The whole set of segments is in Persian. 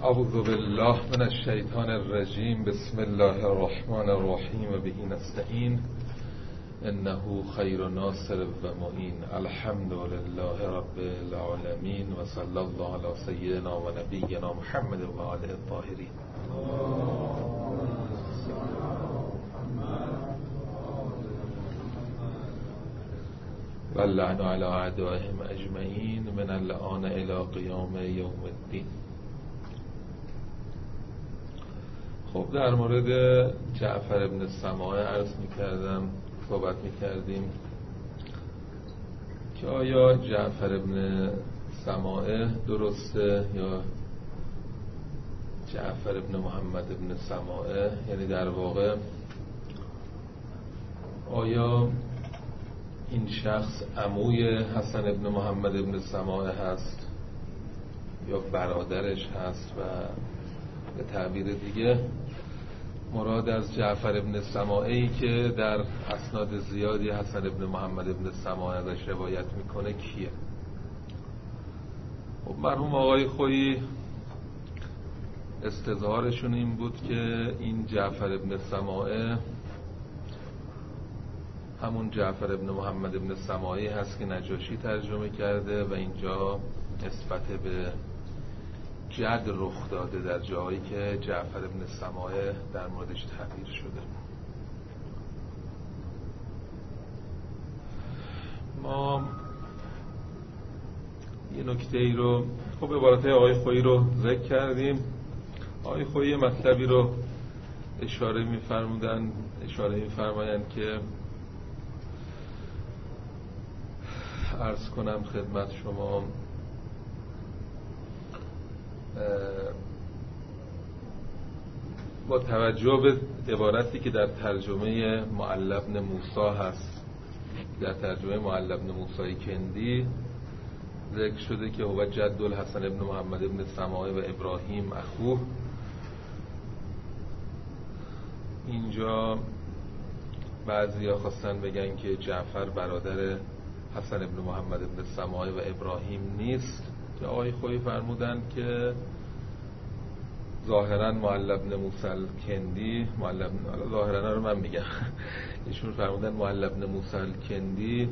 اعوذ بالله من الشیطان الرجیم. بسم الله الرحمن الرحیم و به نستعین انه خیر ناصر و معین. الحمد لله رب العالمین و صلی الله علی سیدنا و نبینا محمد و آله الطاهرین. و اللعن علی اعدائهم اجمعین من الان الی قیام یوم الدین. خب در مورد جعفر ابن سماعه عرض می‌کردم، صحبت می‌کردیم که آیا جعفر ابن سماعه درسته یا جعفر ابن محمد ابن سماعه، یعنی در واقع آیا این شخص عموی حسن ابن محمد ابن سماعه هست یا برادرش هست و به تعبیر دیگه مراد از جعفر ابن سماعه ای که در اسناد زیادی حسن ابن محمد ابن سماعه ازش روایت میکنه کیه؟ خب مرحوم آقای خویی استظهارشون این بود که این جعفر ابن سماعه همون جعفر ابن محمد ابن سماعه هست که نجاشی ترجمه کرده و اینجا نسبت به جد رخ داده در جایی که جعفر ابن سماعه در موردش تعبیر شده. ما یه نکته ای رو خب عبارت آقای خویی رو ذکر کردیم. آقای خویی مطلبی رو اشاره می‌فرمایند که عرض کنم خدمت شما. با توجه به عبارتی که در ترجمه معلی بن موسی هست، در ترجمه معلی بن موسی کندی ذکر شده که هو جد الحسن ابن محمد ابن سماعه و ابراهیم اخوه. اینجا بعضیا خواستن بگن که جعفر برادر حسن ابن محمد ابن سماعه و ابراهیم نیست، که آقای خویی فرمودن که ظاهرا معلی بن موسی کندی، ظاهرا رو من میگم، ایشون فرمودن معلی بن موسی کندی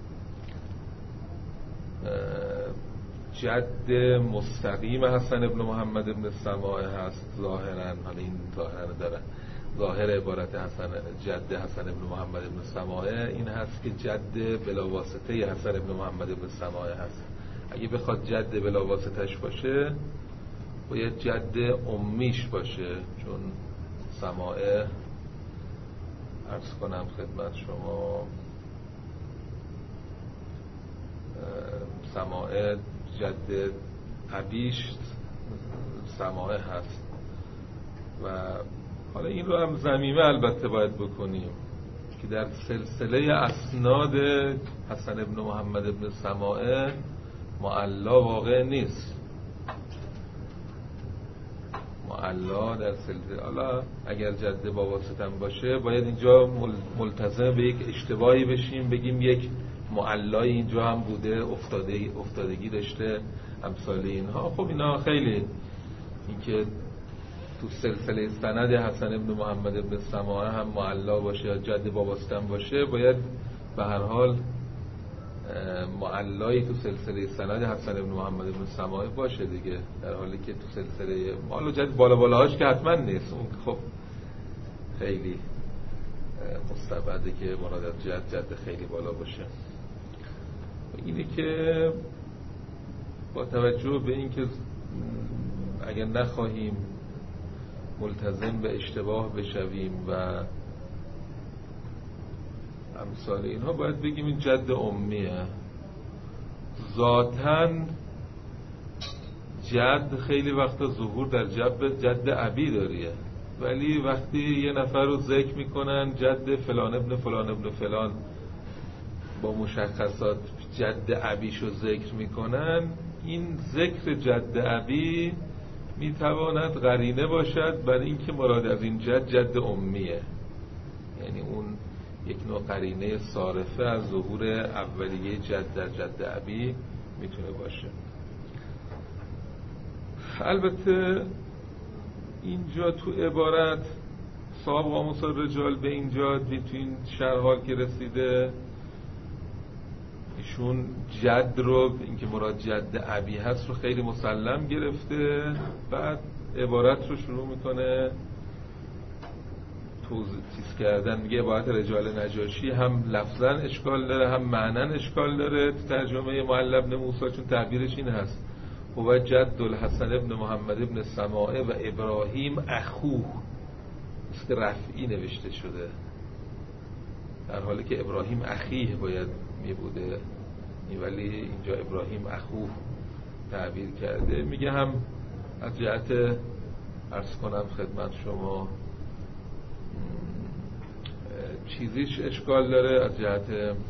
جد مستقیم حسن ابن محمد ابن سماعه هست ظاهرا. حالا این ظاهرا داره، ظاهر عبارت جد حسن ابن محمد ابن سماعه این هست که جد بلا واسطه حسن ابن محمد ابن سماعه هست. اگه بخواد جد بلا واسطه‌اش باشه باید جد امیش باشه، چون سماعه عرض کنم خدمت شما سماعه جد ابیش سماعه هست. و حالا این رو هم ضمیمه البته باید بکنیم که در سلسله اسناد حسن ابن محمد ابن سماعه معلا واقع نیست. معلا در سلسله، حالا اگر جد با واسطم باشه باید اینجا ملتزم به یک اشتباهی بشیم، بگیم یک معلای اینجا هم بوده، افتادگی داشته، امثال اینها. خب اینا خیلی، اینکه تو سلسله سند حسن ابن محمد ابن سماعه هم معلا باشه یا جد با واسطم باشه، باید به هر حال معلایی تو سلسله سند حسن ابن محمد ابن سماعه باشه دیگه، در حالی که تو سلسله معلا جد بالا بالاهاش که حتما نیست، اون خب خیلی مستبعده که مراد از جد خیلی بالا باشه. اینه که با توجه به اینکه اگر نخواهیم ملتزم به اشتباه بشویم و امثال اینها، باید بگیم این جد امیه. ذاتاً جد خیلی وقتا ظهور در جد ابی داریه، ولی وقتی یه نفر رو ذکر میکنن جد فلان ابن فلان ابن فلان با مشخصات جد ابیش رو ذکر میکنن، این ذکر جد ابی میتواند قرینه باشد برای اینکه مراد از این جد امیه، یعنی اون یک نوع قرینه صارفه از ظهور اولیه جد در جد ابی میتونه باشه. البته اینجا تو عبارت صاحب قاموس الرجال به اینجا تو این شرحال که رسیده ایشون جد رو، اینکه مراد جد ابی هست رو خیلی مسلم گرفته، بعد عبارت رو شروع میکنه چیز کردن، میگه عبارت رجال نجاشی هم لفظاً اشکال داره هم معناً اشکال داره. تو ترجمه معل بن موسی چون تعبیرش این هست هو جد الحسن ابن محمد ابن سماعه و ابراهیم اخوه، است که رفعی نوشته شده در حالی که ابراهیم اخیه باید می بوده، ولی اینجا ابراهیم اخوه تعبیر کرده. میگه هم از جهت عرض کنم خدمت شما چیزیش اشکال داره، از جهت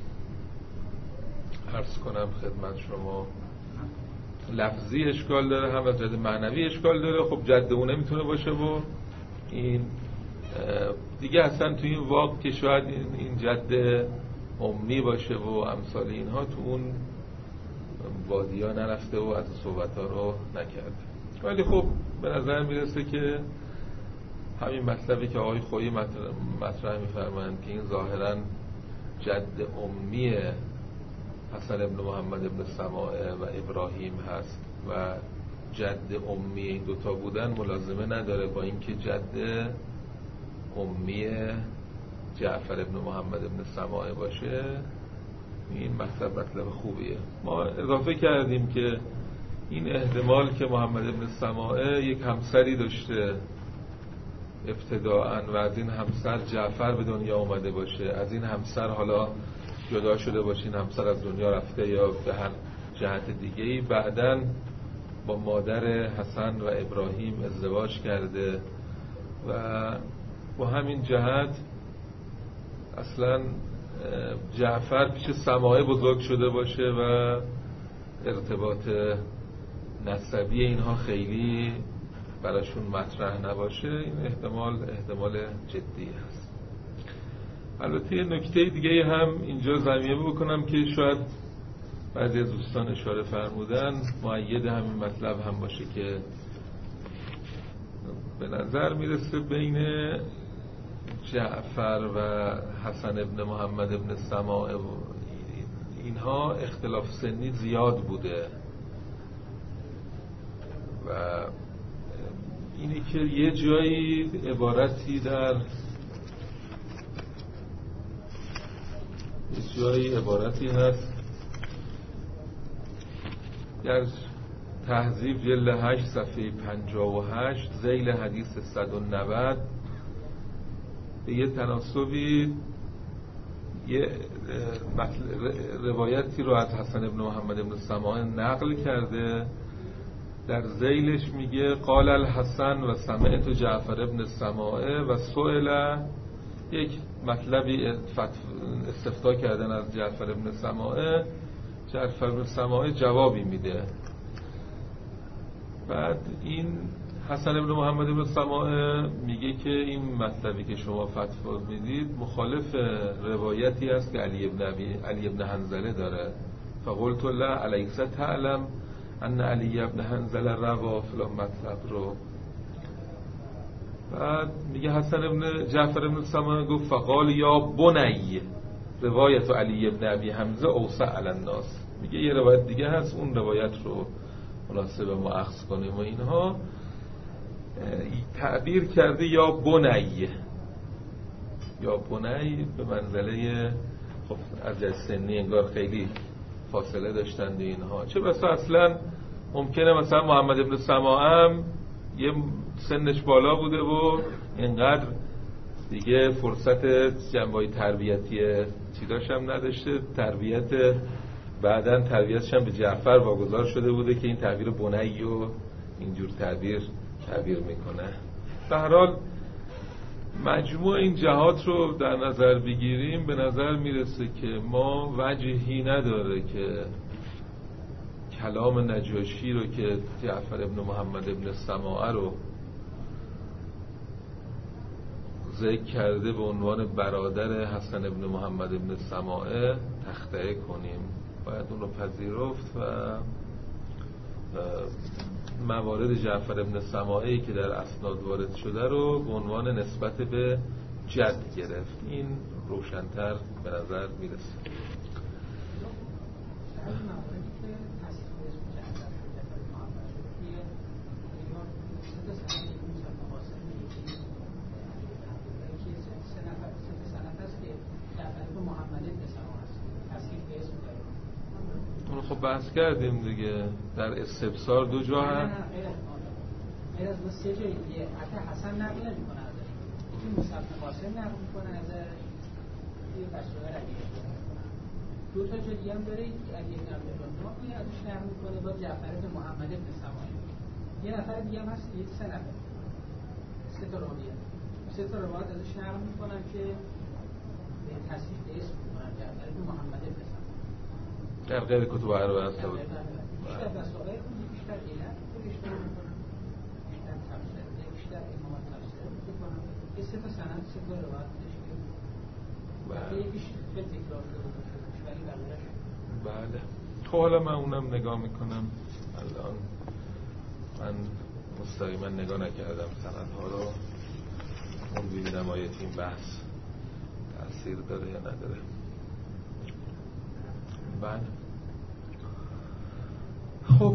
عرض کنم خدمت شما لفظی اشکال داره، هم از جهت معنوی اشکال داره. خب جد اون نمیتونه باشه و این دیگه اصلا تو این واقع که شاید این جد امی باشه و امثال اینها تو اون وادیا نرفته و از صحبت ها رو نکرده. ولی خب به نظر میرسه که همین مطلبی که آقای خویی مطرح میفرمایند که این ظاهرا جد امی حسن ابن محمد ابن سماعه و ابراهیم هست و جد امی این دوتا بودن ملازمه نداره با اینکه جد امی جعفر ابن محمد ابن سماعه باشه. این مطلب خوبیه. ما اضافه کردیم که این احتمال که محمد ابن سماعه یک همسری داشته ابتداءً و از این همسر جعفر به دنیا اومده باشه، از این همسر حالا جدا شده باشه، این همسر از دنیا رفته یا به هر جهت دیگه‌ای بعداً با مادر حسن و ابراهیم ازدواج کرده و با همین جهت اصلاً جعفر پیش سماعه بزرگ شده باشه و ارتباط نسبی اینها خیلی براشون مطرح نباشه. این احتمال جدی هست. البته یه نکته دیگه هم اینجا ضمیمه بکنم که شاید بعضی از دوستان اشاره فرمودن مؤید همین مطلب هم باشه که به نظر میرسه بین جعفر و حسن ابن محمد ابن سماعه اینها اختلاف سنی زیاد بوده و اینی که یه جایی عبارتی هست در تهذیب جلد 8 صفحه 58 ذیل حدیث 190 به یه تناسبی یه روایتی رو از حسن ابن محمد ابن سماعه نقل کرده. در ذیلش میگه قال الحسن و سمعت جعفر ابن سماعه و سئل، یک مطلبی استفتاء کردن از جعفر ابن سماعه، جعفر ابن سماعه جوابی میده. بعد این حسن ابن محمد ابن سماعه میگه که این مطلبی که شما فتوا میدید مخالف روایتی است که علی ابن حنظله داره. فقلت له الیس تعلم ان علی ابن حنظله روا فلان مطلب رو. بعد میگه جعفر ابن سماعه گفت فقال یا بنی روایت علی ابن ابی حمزه اوسع علی الناس. میگه یه روایت دیگه هست، اون روایت رو مناسب ما اخذ کنیم و اینها. تعبیر کرده یا بنی به منزله خب از سنی انگار خیلی فاصله داشتند اینها. چه بسا اصلا ممکنه مثلا محمد ابن سماعه هم یه سنش بالا بوده و اینقدر دیگه فرصت جنبه‌های تربیتی چی داشتم نداشته، بعدن تربیتش هم به جعفر واگذار شده بوده که این تعبیر بنی و اینجور تعبیر میکنه. به هر حال مجموع این جهات رو در نظر بگیریم به نظر میرسه که ما وجهی نداره که کلام نجاشی رو که جعفر ابن محمد ابن سماعه رو ذکر کرده به عنوان برادر حسن ابن محمد ابن سماعه تخطئه کنیم. باید اون رو پذیرفت و موارد جعفر ابن سماعی که در اسناد وارد شده رو به عنوان نسبت به جد گرفت. این روشن‌تر به نظر میرسه. اون خب بحث کردیم دیگه، در استبصار دو جا هست. غیر از سه جای دیگه حتی حسن نقل نمی‌کنه ازش، این مصطفی قاسم نقل می‌کنه ازش، یه بسوه علی دو تا جای دیگه هم داره که علی بن ابی طالب میاد ازش نقل می‌کنه با جعفر بن محمد بن سماعی. یه نفر دیگه هم هست، یه سه نفر، سه تا راویه، سه تا روایت ازش نقل می‌کنن که به تصحیح اسم می‌کنن جعفر بن محمد بن سماعی. در غیر کتب اربعه است. بیشتر بسوه بیشتر علت بیشتر بیشتر امامت تفسیر میکنم که سه تا سند سه تا روایت داشته یکیش خیلی تکرار شده ولی بقیه‌اش بله. خب حالا من اونم نگاه میکنم. الان من مستقیما نگاه نکردم سندها رو، اون ببینم آیا این بحث تأثیر داره یا نداره. بله. خب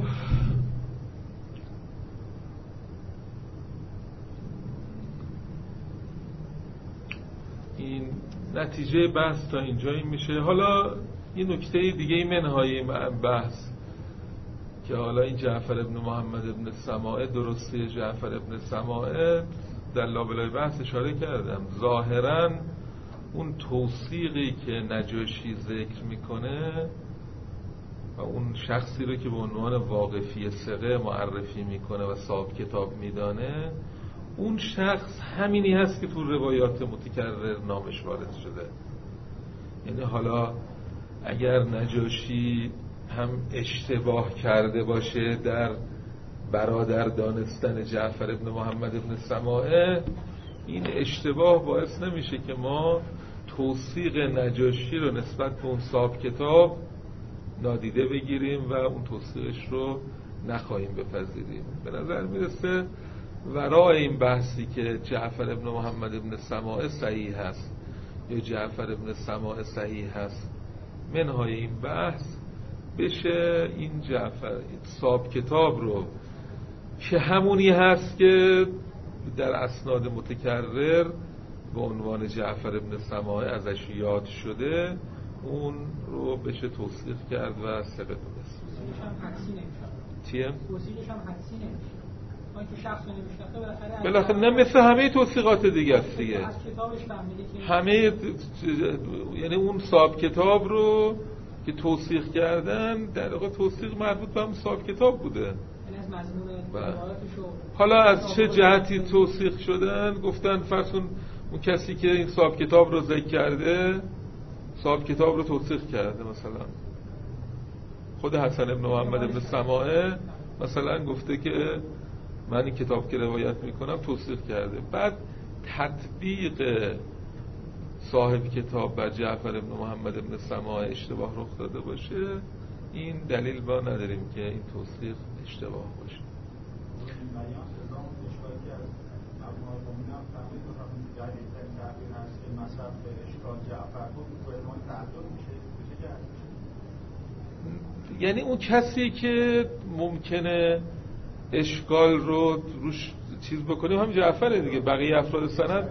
این نتیجه بحث تا اینجایی میشه. حالا این نکته دیگه منهای بحث که حالا این جعفر ابن محمد ابن سماعه درسته جعفر ابن سماعه در لابلای بحث اشاره کردم، ظاهراً اون توثیقی که نجاشی ذکر میکنه و اون شخصی رو که به عنوان واقفی ثقه معرفی میکنه و صاحب کتاب میدانه، اون شخص همینی هست که تو روایات متکرر نامش وارد شده. یعنی حالا اگر نجاشی هم اشتباه کرده باشه در برادر دانستن جعفر ابن محمد ابن سماعه، این اشتباه باعث نمیشه که ما توثیق نجاشی رو نسبت به اون صاحب کتاب نادیده بگیریم و اون توثیقش رو نخواهیم بپذیریم. به نظر میرسه ورای این بحثی که جعفر ابن محمد ابن سماعه صحیح هست یا جعفر ابن سماعه صحیح هست، منهای این بحث بشه این جعفر این صاحب کتاب رو که همونی هست که در اسناد متکرر به عنوان جعفر ابن سماعه ازش یاد شده، اون رو بشه توثیق کرد و ثقه دونست. توصیلش هم حدسی نمیشه. چیه؟ توصیلش هم حدسی نمیشه. اون که شخص نمیشناسه بالاخره نه مثل همه توثیقات دیگه است دیگه. از کتابش فهمیده که همه یعنی اون صاحب کتاب رو که توثیق کردن در واقع توثیق مربوط به هم صاحب کتاب بوده. یعنی از مضمون روایاتشو حالا از چه جهتی توثیق شدن گفتن فرض کن اون کسی که این صاحب کتاب رو ذکر کرده صاحب کتاب رو توثیق کرده، مثلا خود حسن ابن محمد ابن سماعه مثلا گفته که من این کتاب که روایت میکنم توثیق کرده. بعد تطبیق صاحب کتاب بر جعفر ابن محمد ابن سماعه اشتباه رخ داده باشه، این دلیل با نداریم که این توثیق اشتباه باشه. یعنی اون کسی که ممکنه اشکال رو روش چیز بکنیم هم جعفره دیگه، بقیه افراد سند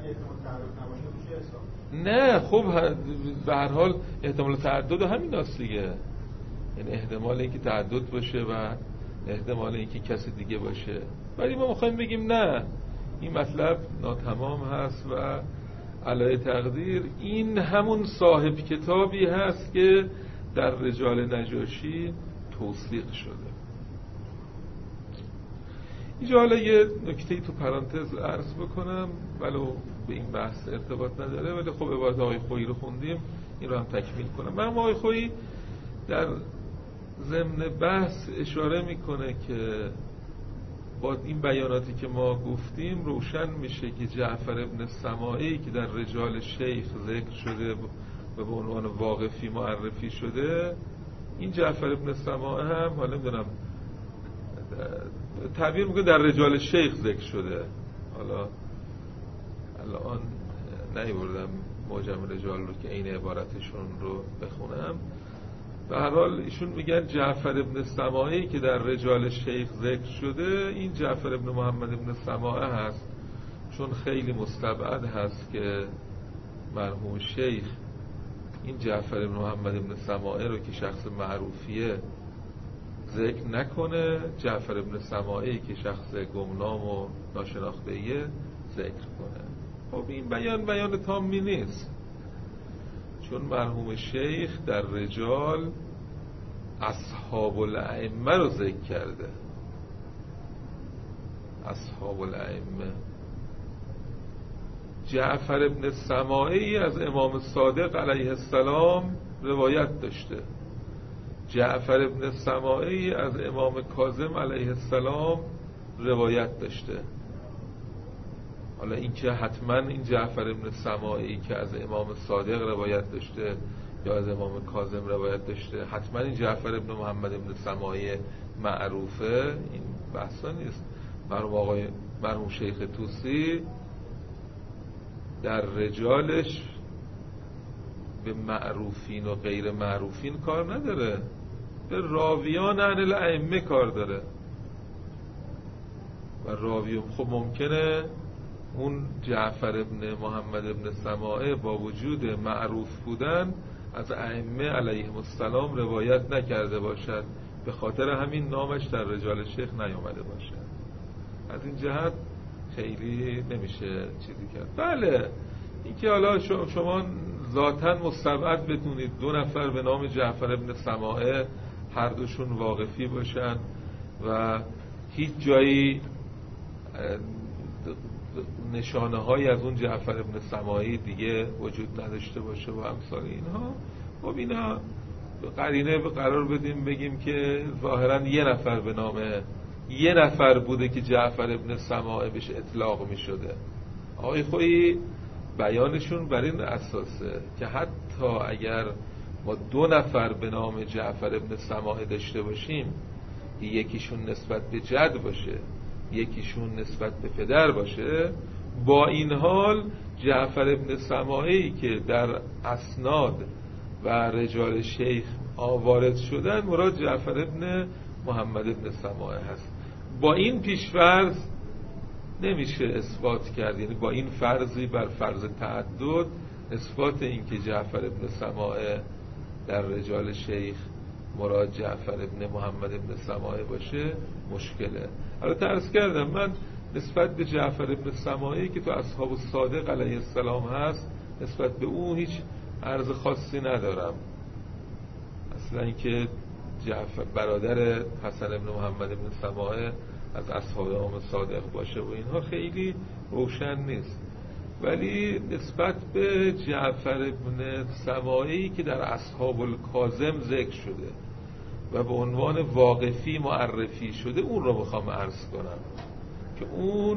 نه. خب به هر حال احتمال تعدد همین هست دیگه، یعنی احتمال اینکه تعدد باشه و احتمال اینکه کسی دیگه باشه، ولی ما میخوایم بگیم نه این مطلب ناتمام هست و علای تقدیر این همون صاحب کتابی هست که در رجال نجاشی توثیق شده. اینجا حالا یه نکته‌ای تو پرانتز عرض بکنم ولو به این بحث ارتباط نداره، ولی خب عبارت آقای خویی رو خوندیم این رو هم تکمیل کنم. من آقای خویی در ضمن بحث اشاره میکنه که با این بیاناتی که ما گفتیم روشن میشه که جعفر ابن سماعی که در رجال شیخ ذکر شده و به عنوان واقفی معرفی شده، این جعفر ابن سماعه هم حالا نمیدونم تعبیر میکنه در رجال شیخ ذکر شده. حالا الان نیاوردم معجم رجال رو که این عبارتشون رو بخونم. به هر حال ایشون میگن جعفر ابن سماعی که در رجال شیخ ذکر شده، این جعفر ابن محمد ابن سماعه هست، چون خیلی مستبعد هست که مرحوم شیخ این جعفر ابن محمد ابن سماعه رو که شخص معروفیه ذکر نکنه، جعفر ابن سماعی که شخص گمنام و ناشناخته‌ایه ذکر کنه. خب این بیان تامی نیست، چون مرحوم شیخ در رجال اصحاب الائمه رو ذکر کرده. اصحاب الائمه جعفر ابن سماعی از امام صادق علیه السلام روایت داشته، جعفر ابن سماعی از امام کاظم علیه السلام روایت داشته. حالا این که حتما این جعفر ابن سماعی که از امام صادق روایت داشته یا از امام کاظم روایت داشته حتما این جعفر ابن محمد ابن سماعی معروفه، این بحثا نیست. مرحوم شیخ طوسی در رجالش به معروفین و غیر معروفین کار نداره، به راویان عن الائمه کار داره. و راویون خب ممکنه اون جعفر ابن محمد ابن سماعه با وجود معروف بودن از ائمه علیهم السلام روایت نکرده باشد، به خاطر همین نامش در رجال شیخ نیامده باشد. از این جهت خیلی نمیشه چیزی کرد. بله این که حالا شما ذاتاً مستبعد بدونید دو نفر به نام جعفر ابن سماعه هر دوشون واقفی باشن و هیچ جایی نشانه های از اون جعفر ابن سماعی دیگه وجود نداشته باشه و امثال اینها، خب اینا قرینه قرار بدیم بگیم که ظاهراً یه نفر بوده که جعفر ابن سماعه بهش اطلاق می شده. آقای خویی بیانشون بر این اساسه که حتی اگر ما دو نفر به نام جعفر ابن سماعه داشته باشیم، یکیشون نسبت به جد باشه یکیشون نسبت به پدر باشه، با این حال جعفر ابن سماعی که در اسناد و رجال شیخ وارد شدن مراد جعفر ابن محمد ابن سماعه هست. با این پیش‌فرض نمیشه اثبات کرد، یعنی با این فرضی بر فرض تعدد اثبات این که جعفر ابن سماعه در رجال شیخ مراد جعفر ابن محمد ابن سماعه باشه مشکله. البته عرض کردم من نسبت به جعفر ابن سماعه که تو اصحاب الصادق علیه السلام هست نسبت به اون هیچ عرض خاصی ندارم. اصلا اینکه جعفر برادر حسن ابن محمد ابن سماعه از اصحاب امام صادق باشه و اینها خیلی روشن نیست، ولی نسبت به جعفر ابن سماعی که در اصحاب الکاظم ذکر شده و به عنوان واقفی معرفی شده اون رو میخوام عرض کنم که اون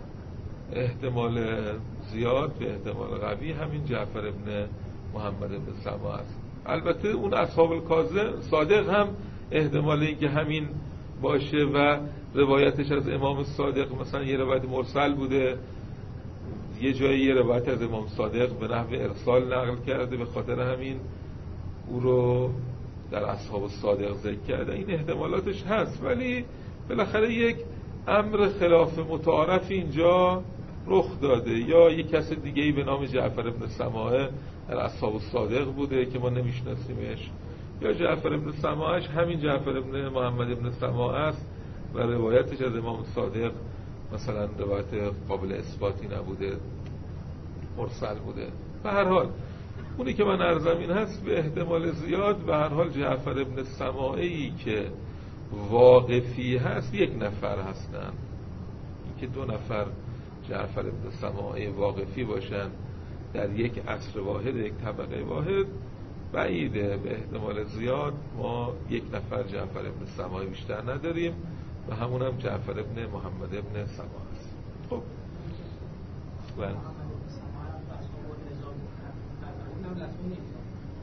احتمال زیاد به احتمال قوی همین جعفر ابن محمد ابن سماعه است. البته اون اصحاب الکاظم صادق هم احتمال این که همین باشه و روایتش از امام صادق مثلا یه روایت مرسل بوده، یه جایی یه روایت از امام صادق به نحو ارسال نقل کرده، به خاطر همین او رو در اصحاب الصادق ذکر کرده. این احتمالاتش هست، ولی بالاخره یک امر خلاف متعارف اینجا رخ داده، یا یک کس دیگه‌ای به نام جعفر ابن سماعه در اصحاب الصادق بوده که ما نمیشناسیمش، یا جعفر ابن سماعهش همین جعفر ابن محمد ابن سماعه است و روایتش از امام صادق مثلا روایت قابل اثباتی نبوده، مرسل بوده. به هر حال اونی که من عرضم این هست به احتمال زیاد به هر حال جعفر ابن سماعی که واقفی هست یک نفر هستن. این که دو نفر جعفر ابن سماعی واقفی باشن در یک عصر واحد، یک طبقه واحد، بعیده. به احتمال زیاد ما یک نفر جعفر ابن سماعی بیشتر نداریم و همونم جعفر ابن محمد ابن سماعه است. خب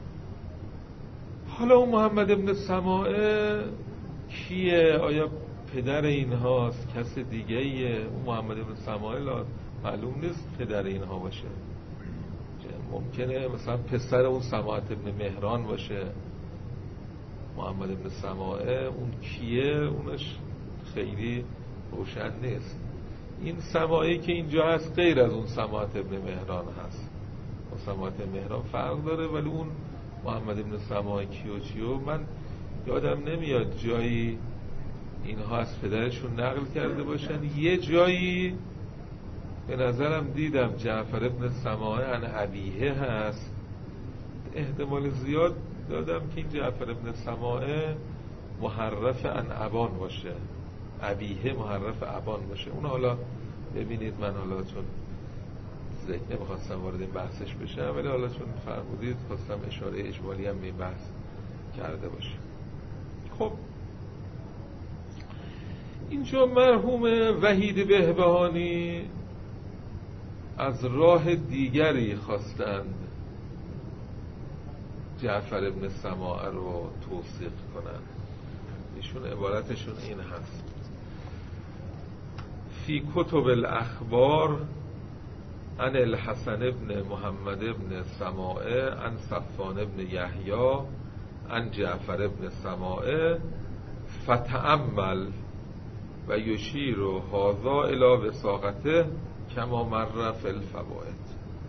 حالا اون محمد ابن سماعه کیه؟ آیا پدر اینهاست، کس دیگه ایه. اون محمد ابن سماعه معلوم نیست پدر اینها باشه، ممکنه مثلا پسر اون سماعه ابن مهران باشه. محمد ابن سماعه اون کیه اونش خیلی روشن نیست. این سماعی که اینجا هست غیر از اون سماعه ابن مهران هست، با سماعه ابن مهران فرق داره. ولی اون محمد ابن سماعه کیو من یادم نمیاد جایی اینها از پدرشون نقل کرده باشن. یه جایی به نظرم دیدم جعفر ابن سماعه عن ابیه هست، احتمال زیاد دادم که این جعفر ابن سماعه محرف عن ابان باشه، ابیه محرف ابان باشه. اون حالا ببینید، من حالا چون ذکر نمیخواستم وارد این بحثش بشم، ولی حالا چون فرمودید خواستم اشاره اجمالی هم به بحث کرده باشم. خب اینجا مرحوم وحید بهبهانی از راه دیگری خواستند جعفر ابن سماعه رو توثیق کنند. ایشون عبارتشون این هست: فی کتب الاخبار عن الحسن ابن محمد ابن سماعه عن صفوان ابن یحیی عن جعفر ابن سماعه فتأمل و یشیر هذا الی وثاقته کما مر فی الفوائد.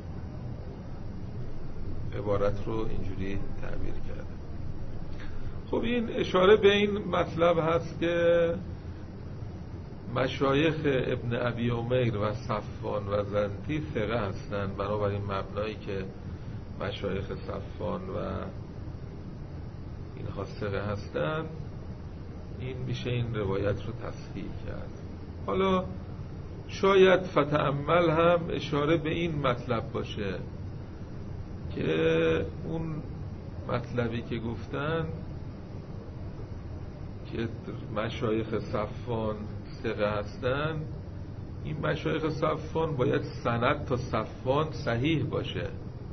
عبارت رو اینجوری تعبیر کرده. خب این اشاره به این مطلب هست که مشایخ ابن ابی عمیر و صفوان و زنتی ثقه هستند، بنابراین مبنایی که مشایخ صفوان و اینها ثقه هستند، این میشه این روایت رو تصحیح کرد. حالا شاید فتأمل هم اشاره به این مطلب باشه که اون مطلبی که گفتن که مشایخ صفوان ثقه هستن، این مشایخ صفوان باید سند تا صفوان صحیح باشه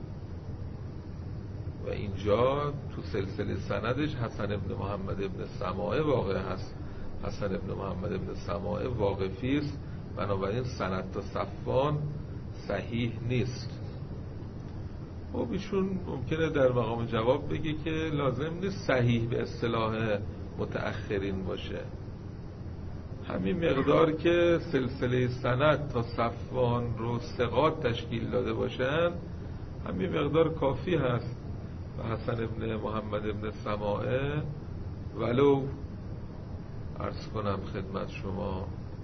و اینجا تو سلسله سندش حسن ابن محمد ابن سماعه واقع هست. حسن ابن محمد ابن سماعه واقفی است، بنابراین سند تا صفوان صحیح نیست. خب ایشون ممکنه در مقام جواب بگه که لازم نیست صحیح به اصطلاح متأخرین باشه، همین مقدار که سلسله سند تا صفوان رو ثقات تشکیل داده باشن همین مقدار کافی هست. و حسن ابن محمد ابن سماعه ولو عرض کنم خدمت شما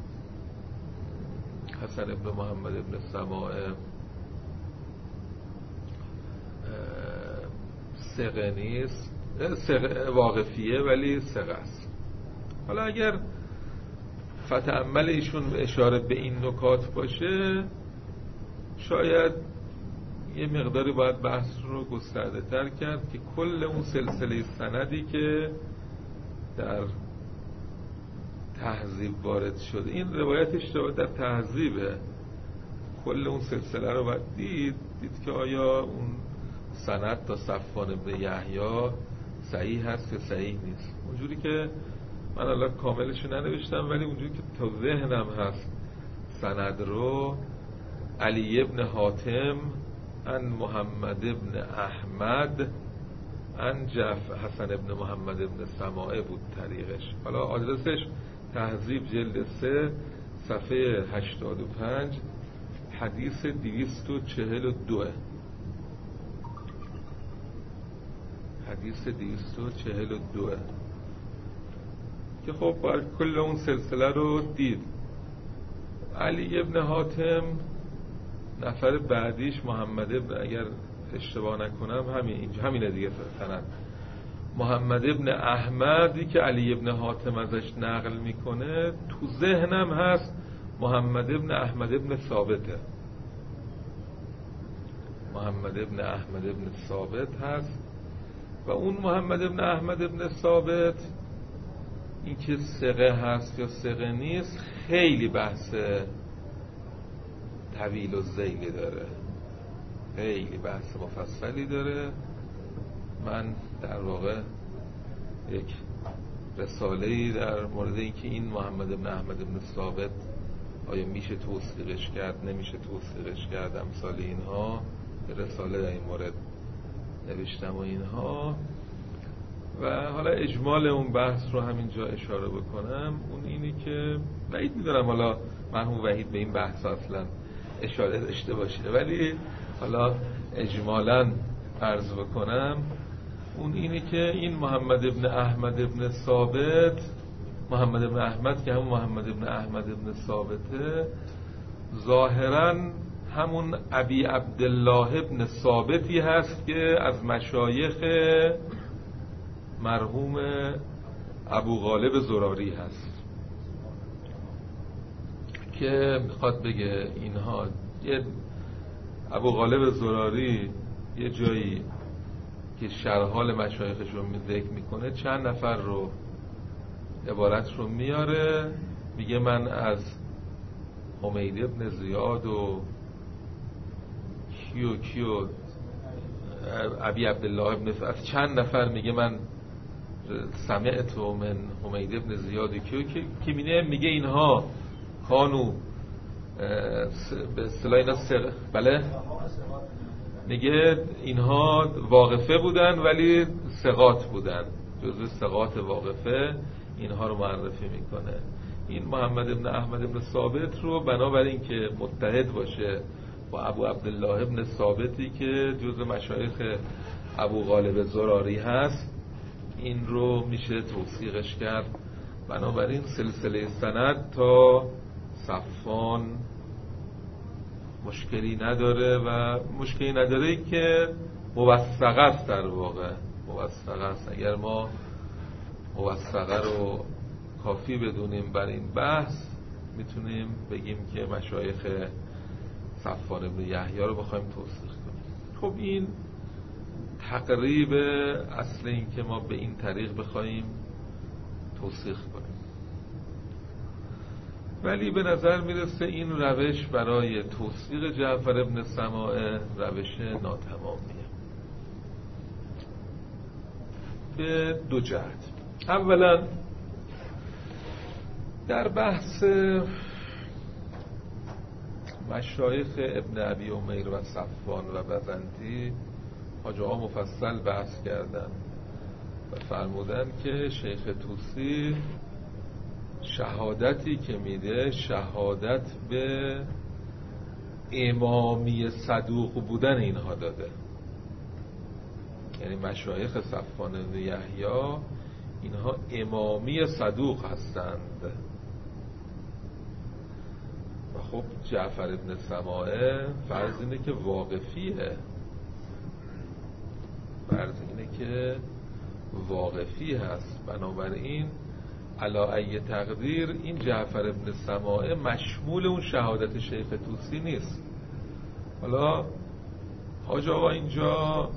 حسن ابن محمد ابن سماعه ثقه نیست، واقفیه ولی ثقه است. حالا اگر فتأمل ایشون اشاره به این نکات باشه، شاید یه مقداری باید بحث رو گسترده تر کرد که کل اون سلسله سندی که در تهذیب وارد شده، این روایتش در تهذیبه، کل اون سلسله رو باید دید که آیا اون سند تا صفوان ابن یحیی صحیح هست یا صحیح نیست. اونجوری که من الان کاملش رو ننوشتم، ولی اونجوری که تا ذهنم هست سند رو علی ابن حاتم عن محمد ابن احمد عن حسن ابن محمد ابن سماعه بود طریقش. حالا آدرسش تهذیب جلد 3 صفحه 85 حدیث 242 حدیث 242 که خب باید کل اون سلسله رو دید. علی ابن حاتم نفر بعدیش محمد ابن، اگر اشتباه نکنم همینه دیگه سند، محمد ابن احمدی که علی ابن حاتم ازش نقل میکنه تو ذهنم هست محمد ابن احمد ابن ثابته. محمد ابن احمد ابن ثابت هست و اون محمد ابن احمد ابن ثابت این که ثقه هست یا ثقه نیست خیلی بحث طویل و ذیلی داره، خیلی بحث مفصلی داره. من در واقع یک رساله‌ای در مورد اینکه این محمد بن احمد بن ثابت آیا میشه توثیقش کرد نمیشه توثیقش کرد، امثال اینها رساله در این مورد نوشتم و اینها. و حالا اجمال اون بحث رو همینجا اشاره بکنم، اون اینی که بعید میدونم حالا مرحوم وحید به این بحث اصلا اشاره داشته باشه، ولی حالا اجمالاً عرض بکنم، اون اینی که این محمد ابن احمد ابن ثابت، محمد ابن احمد که همون محمد ابن احمد ابن ثابته، ظاهراً همون ابی عبدالله ابن ثابتی هست که از مشایخ مرحوم ابو غالب زراری هست، که میخواد بگه اینها ابو غالب زراری یه جایی که شرح حال مشایخش رو ذکر میکنه چند نفر رو عبارت رو میاره، میگه من از حمید ابن زیاد و کیو ابی عبدالله ابن از چند نفر میگه من سمعت من حمید ابن زیاد کیو که میگه اینها کانو به اصطلاح اینا بله میگه اینها واقفه بودن ولی ثقات بودن، جزو ثقات واقفه اینها رو معرفی میکنه. این محمد ابن احمد ابن ثابت رو بنابراین که متحد باشه با ابو عبدالله ابن ثابتی که جزو مشایخ ابو غالب زراری هست، این رو میشه توثیقش کرد. بنابراین سلسله سند تا صفوان مشکلی نداره و مشکلی نداره که موثقه است، در واقع موثقه است. اگر ما موثقه رو کافی بدونیم بر این بحث، میتونیم بگیم که مشایخ صفوان بن یحیی رو بخوایم توثیق کنیم. خب این تقریب اصل این که ما به این طریق بخوایم توثیق کنیم، ولی به نظر میرسه این روش برای توثیق جعفر ابن سماعه روش ناتمامیه به دو جهت. اولا در بحث مشایخ ابن ابی امیر و صفوان و بزنتی حاجی ها مفصل بحث کردن و فرمودن که شیخ طوسی شهادتی که میده شهادت به امامی صدوق بودن اینها داده، یعنی مشایخ صفوان بن یحیی اینها امامی صدوق هستند. و خب جعفر ابن سماعه فرض اینه که واقفیه، فرض اینه که واقفی هست. بنابراین علا ای تقدیر این جعفر ابن سماعه مشمول اون شهادت شیخ طوسی نیست. حالا حاج آقا اینجا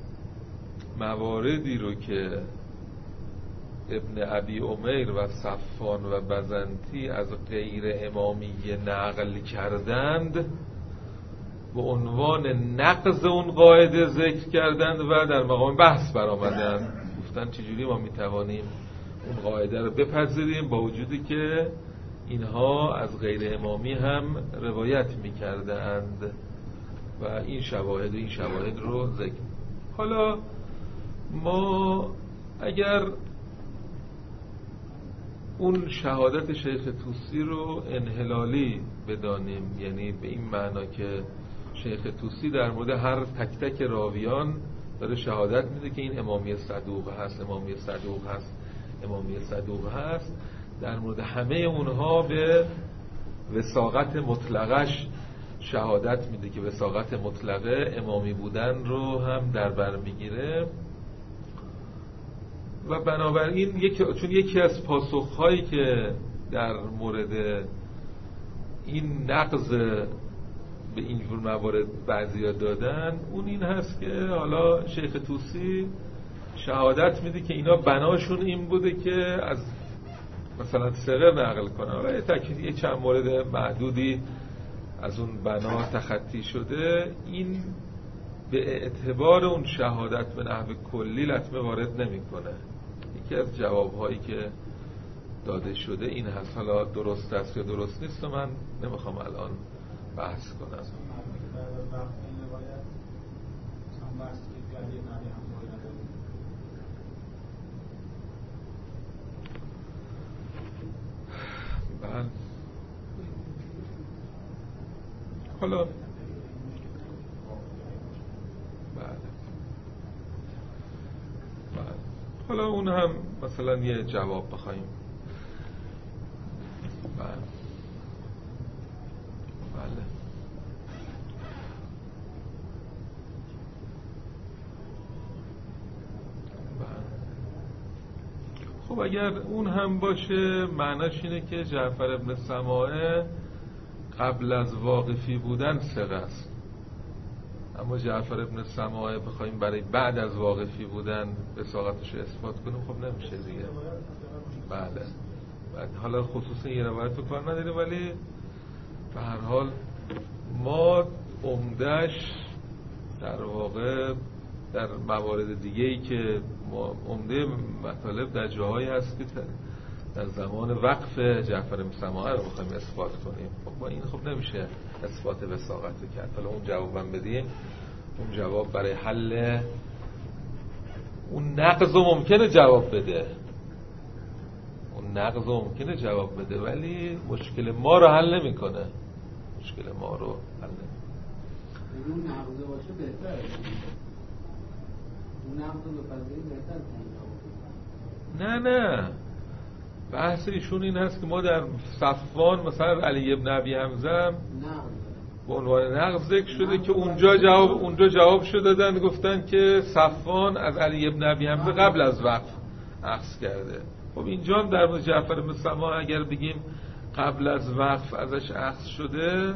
مواردی رو که ابن ابی امیر و صفوان و بزنتی از غیر امامیه نقل کردند به عنوان نقض اون قاعده ذکر کردند و در مقام بحث برآمدند، گفتن چجوری ما میتوانیم اون قاعده رو بپذیریم با وجودی که اینها از غیر امامی هم روایت میکردند و این شواهد رو ذکر. حالا ما اگر اون شهادت شیخ طوسی رو انحلالی بدانیم، یعنی به این معنا که شیخ طوسی در مورد هر تک تک راویان داره شهادت میده که این امامی صدوق هست، امامی صدوق هست، امامی صدوق هست، در مورد همه اونها به وثاقت مطلقش شهادت میده که وثاقت مطلقه امامی بودن رو هم در بر میگیره. و بنابراین چون یکی از پاسخهایی که در مورد این نقض به اینجور موارد بعضیا دادن اون این هست که حالا شیخ طوسی شهادت میده که اینا بناشون این بوده که از مثلا ثقه نقل کنن، حالا یه چند مورد معدودی از اون بنا تخطی شده، این به اعتبار اون شهادت به نحو کلی لطمه وارد نمیکنه. یکی از جوابهایی که داده شده این هست. حالا درست است یا درست نیست من نمیخوام الان بحث کنم. بله حالا بله حالا اون هم مثلا یه جواب بخوایم. بله بله خب اگر اون هم باشه معناش اینه که جعفر ابن سماعه قبل از واقفی بودن ثقه است، اما جعفر ابن سماعه بخوایم برای بعد از واقفی بودن وثاقتش رو اثبات کنیم خب نمیشه دیگه. بله بعد حالا خصوصا یه روایت رو کار نداریم، ولی به هر حال ما عمدهش در واقع در موارد دیگه‌ای که ما عمده مطالب در جاهایی هست که در زمان وقف جعفر بن سماعه رو بخوایم اثبات کنیم خب با این خب نمیشه اثبات وثاقت رو کرد. حالا اون جوابم بدیم، اون جواب برای حل اون نقض رو ممکنه جواب بده، اون نقض رو ممکنه جواب بده ولی مشکل ما رو حل نمیکنه، مشکل ما رو حل نمیکنه. اون نقض باشه بهتره، اون نقض رو بپذیریم بهتره. نه بحث ایشون این هست که ما در صفوان مثلا علی ابن ابی حمزه به عنوان نقض ذکر شده که اونجا جواب شده دادن، گفتن که صفوان از علی ابن ابی حمزه قبل از وقف اخذ کرده. خب اینجا هم در مورد جعفر بن سماعه اگر بگیم قبل از وقف ازش اخذ شده،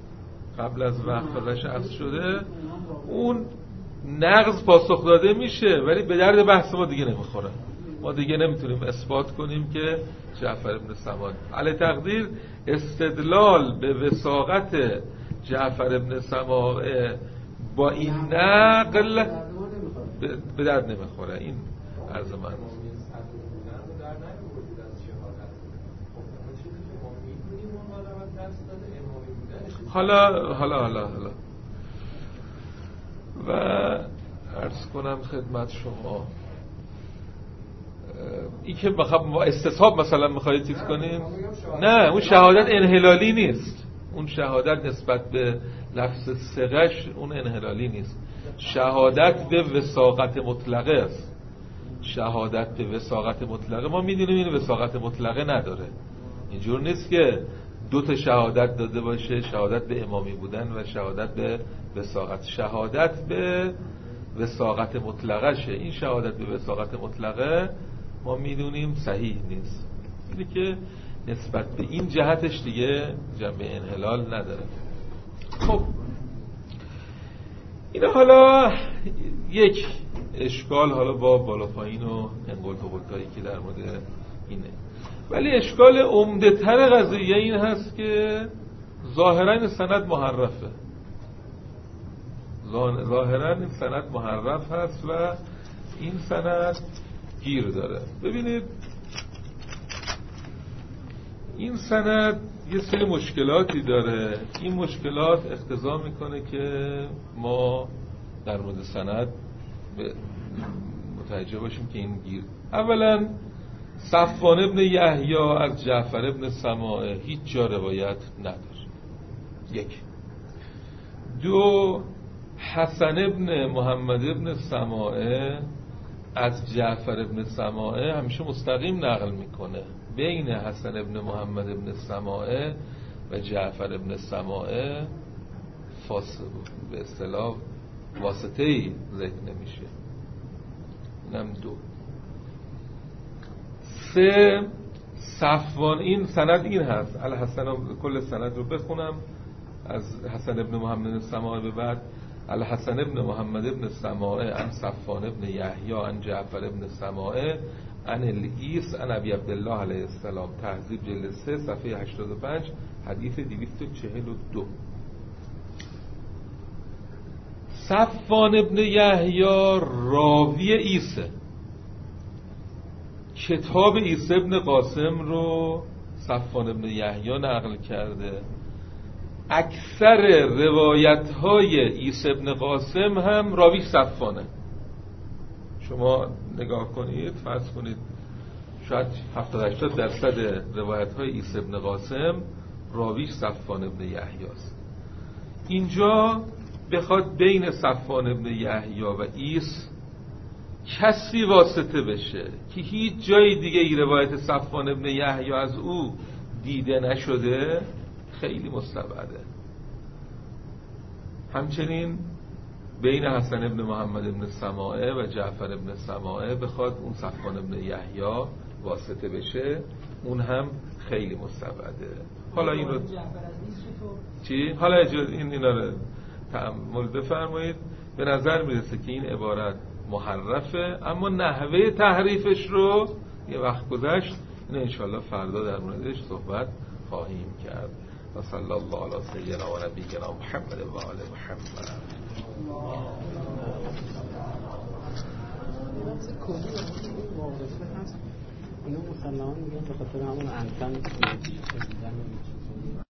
اون نقض پاسخ داده میشه ولی به درد بحث ما دیگه نمیخوره. ما دیگه نمیتونیم اثبات کنیم که جعفر بن سماعه، علی تقدیر استدلال به وثاقت جعفر بن سماعه با این نقل به درد نمیخوره. این عرض من حالا و عرض کنم خدمت شما این که با استصحاب مثلا میخواید چیز کنیم، نه اون شهادت انحلالی نیست، اون شهادت نسبت به لفظ ثقه‌اش اون انحلالی نیست، شهادت به وثاقت مطلقه است. شهادت به وثاقت مطلقه ما میدونیم این وثاقت مطلقه نداره، اینجور نیست که دو تا شهادت داده باشه، شهادت به امامی بودن و شهادت به وثاقت. شهادت به وثاقت مطلقه شه، این شهادت به وثاقت مطلقه ما میدونیم صحیح نیست، اینه که نسبت به این جهتش دیگه جنبه انحلال نداره. خب اینا حالا یک اشکال حالا با بالا پایین و انقل و قلتایی که در مورد اینه، ولی اشکال عمده تر قضیه این هست که ظاهرا این سند محرفه، ظاهرا این سند محرف هست و این سند گیر داره. ببینید این سند یه سری مشکلاتی داره، این مشکلات اقتضا میکنه که ما در مورد سند متوجه باشیم که این گیر. اولا صفوان ابن یحیی از جعفر ابن سماعه هیچ جا روایت نداره، یک. دو، حسن ابن محمد ابن سماعه از جعفر ابن سماعه همیشه مستقیم نقل میکنه، بین حسن ابن محمد ابن سماعه و جعفر ابن سماعه به اصطلاح واسطه‌ای ذکر نمیشه. اینم دو. سه، صفوان این سند این هست، الحسن کل سند رو بخونم از حسن ابن محمد ابن سماعه به بعد، الحسن ابن محمد ابن سماعه عن صفوان ابن یحیی عن جعفر ابن سماعه عن العیس عن ابی عبدالله علیه السلام، تهذیب جلد 3 صفحه 85 حدیث 242. صفوان ابن یحیی راوی عیسه، کتاب عیسی ابن قاسم رو صفوان ابن یحیی نقل کرده. اکثر روایت‌های عیسی ابن قاسم هم راوی صفوانه. شما نگاه کنید، فرض کنید شاید 70-80% روایت‌های عیسی ابن قاسم راویش صفوان ابن یحیی است. اینجا بخواد بین صفوان ابن یحیی و عیسی کسی واسطه بشه که هیچ جای دیگه ای روایت صفوان ابن یحیی از او دیده نشده، خیلی مستبعده. همچنین بین حسن ابن محمد ابن سماعه و جعفر ابن سماعه بخواد اون صفوان ابن یحیی واسطه بشه، اون هم خیلی مستبعده. حالا این رو چی؟ حالا اینا رو تأمل بفرمایید. به نظر میرسه که این عبارت محرفه، اما نحوه تحریفش رو یه وقت گذشت، این انشالله فردا در موردش صحبت خواهیم کرد. و صلی الله علی سیدنا و نبینا محمد و آل محمد. اینو مسلمان میگن به خاطر همون انتن